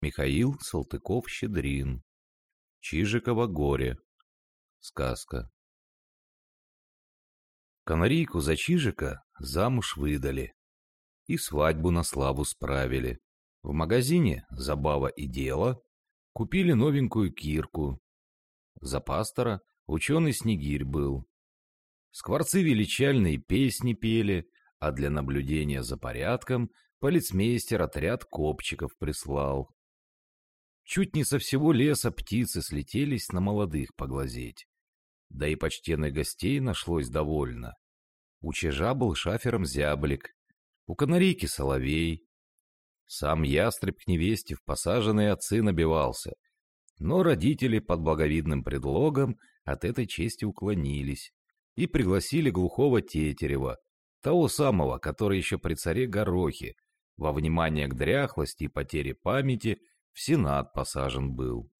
Михаил Салтыков-Щедрин. Чижиково горе. Сказка. Канарейку за Чижика замуж выдали. И свадьбу на славу справили. В магазине «Забава и дело» купили новенькую кирку. За пастора ученый Снегирь был. Скворцы величальные песни пели, а для наблюдения за порядком полицмейстер отряд копчиков прислал. Чуть не со всего леса птицы слетелись на молодых поглазеть. Да и почтенных гостей нашлось довольно. У чижа был шафером зяблик, у канарейки соловей. Сам ястреб к невесте в посаженные отцы набивался, но родители под благовидным предлогом от этой чести уклонились и пригласили глухого Тетерева, того самого, который еще при царе Горохе, во внимание к дряхлости и потере памяти, в сенат посажен был.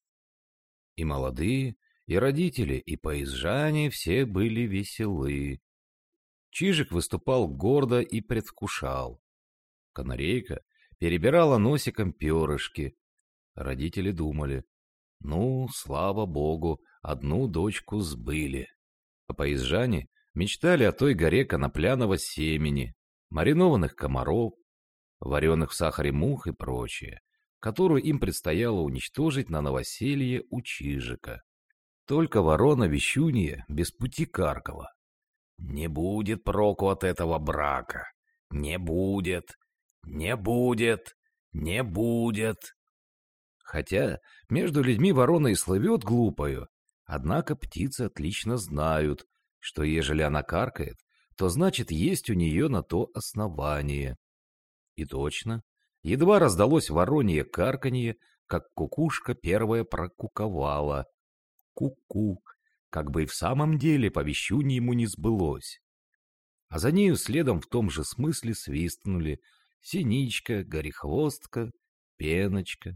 И молодые, и родители, и поезжане все были веселы. Чижик выступал гордо и предвкушал. Канарейка перебирала носиком перышки. Родители думали: ну, слава богу, одну дочку сбыли. А поезжане мечтали о той горе конопляного семени, маринованных комаров, вареных в сахаре мух и прочее, которую им предстояло уничтожить на новоселье у Чижика. Только ворона вещунья без пути каркала: не будет проку от этого брака, не будет, не будет, не будет. Хотя между людьми ворона и слывет глупою, однако птицы отлично знают, что ежели она каркает, то значит есть у нее на то основание. И точно, едва раздалось воронье карканье, как кукушка первая прокуковала. Ку-ку, как бы и в самом деле по вещуньему не сбылось. А за нею следом в том же смысле свистнули синичка, горехвостка, пеночка.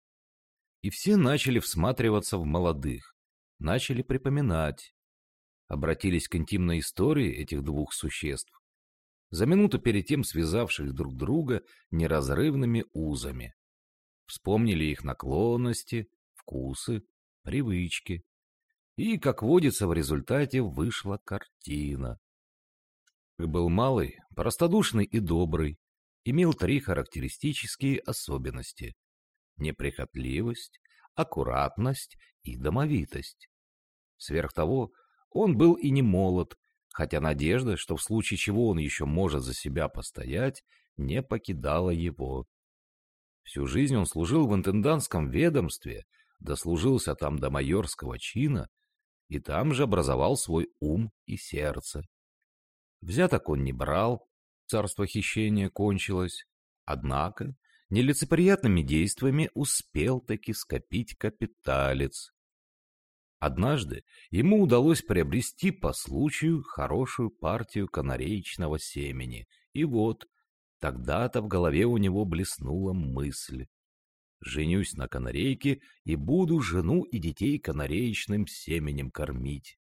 И все начали всматриваться в молодых, начали припоминать. Обратились к интимной истории этих двух существ, за минуту перед тем связавших друг друга неразрывными узами. Вспомнили их наклонности, вкусы, привычки. И, как водится, в результате вышла картина. Был малый, простодушный и добрый, имел 3 характеристические особенности: неприхотливость, аккуратность и домовитость. Сверх того, он был и не молод, хотя надежда, что в случае чего он еще может за себя постоять, не покидала его. Всю жизнь он служил в интендантском ведомстве, дослужился там до майорского чина и там же образовал свой ум и сердце. Взяток он не брал, царство хищения кончилось, однако нелицеприятными действиями успел таки скопить капиталец. Однажды ему удалось приобрести по случаю хорошую партию канареечного семени, и вот тогда-то в голове у него блеснула мысль: женюсь на канарейке и буду жену и детей канареечным семенем кормить.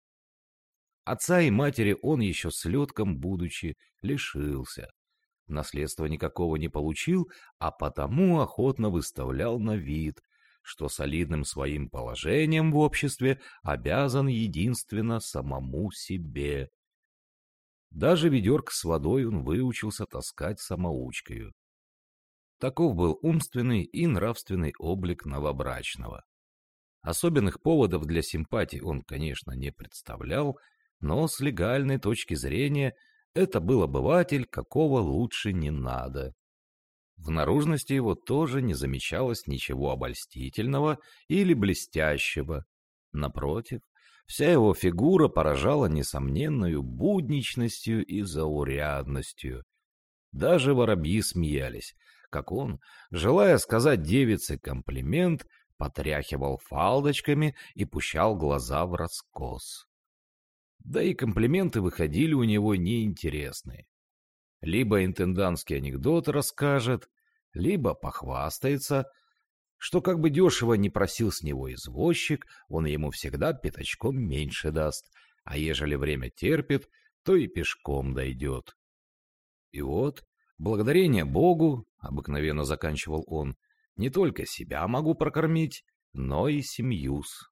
Отца и матери он еще слетком будучи лишился. Наследства никакого не получил, а потому охотно выставлял на вид, что солидным своим положением в обществе обязан единственно самому себе. Даже ведерко с водой он выучился таскать самоучкою. Таков был умственный и нравственный облик новобрачного. Особенных поводов для симпатий он, конечно, не представлял, но с легальной точки зрения это был обыватель, какого лучше не надо. В наружности его тоже не замечалось ничего обольстительного или блестящего. Напротив, вся его фигура поражала несомненною будничностью и заурядностью. Даже воробьи смеялись, как он, желая сказать девице комплимент, потряхивал фалдочками и пущал глаза враскос. Да и комплименты выходили у него неинтересные. Либо интендантский анекдот расскажет, либо похвастается, что как бы дешево не просил с него извозчик, он ему всегда пятачком меньше даст, а ежели время терпит, то и пешком дойдет. И вот, благодарение Богу, обыкновенно заканчивал он, Не только себя могу прокормить, но и семью-с.